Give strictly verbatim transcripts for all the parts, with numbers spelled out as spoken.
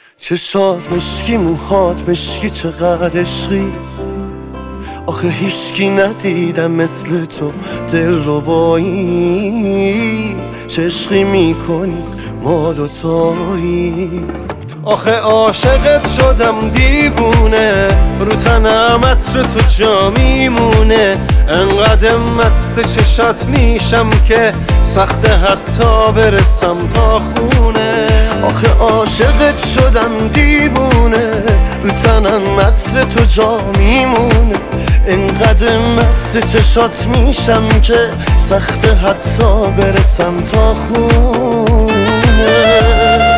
چشات مشکی، موهات مشکی، چقدر عشقی. آخه هیچکی ندیدم مثل تو دل ربایی. چه عشقی میکنی ما دوتایی. آخه عاشقت شدم دیوونه، رو تنم عطر تو جا میمونه. انقدر مست چشات میشم که سخته حتی برسم تا خونه. آخه عاشقت شدم دیوونه، رو تنم عطر تو جا میمونه. انقدر مست چشات میشم که سخته حتی برسم تا خونه.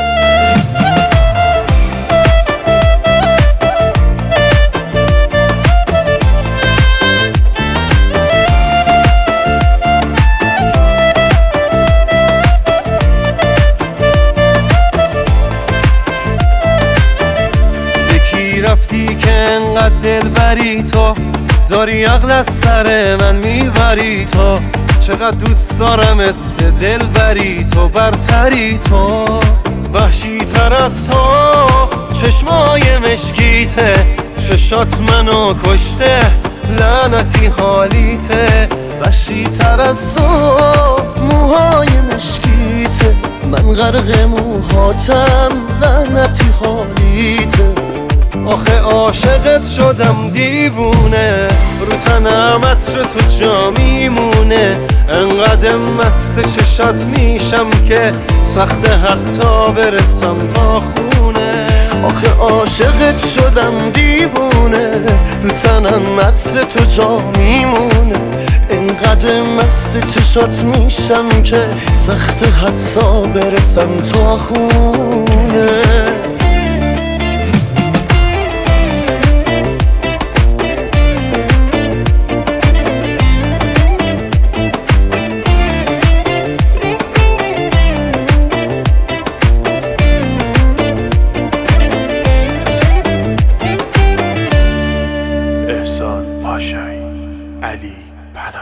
رفتی که انقدر دل بری تو، داری عقل از سر من میبری تو. چقدر دوست دارم مثل دل بری تو، برتری تو. وحشی تر از تو چشمای مشکیته، ششات منو کشته لعنتی حالیته. وحشی تر از تو موهای مشکیته، من غرق موهاتم لعنتی حالیته. آخه عاشقت شدم دیوونه، رو تنم عطر تو جا میمونه. انقدر مست چشات میشم که سخته حتی برسم تا خونه. آخه عاشقت شدم دیوونه، رو تنم عطر تو جا میمونه. انقدر مست چشات میشم که سخته حتی برسم تا خونه. احسان پاشایی، علی پناه.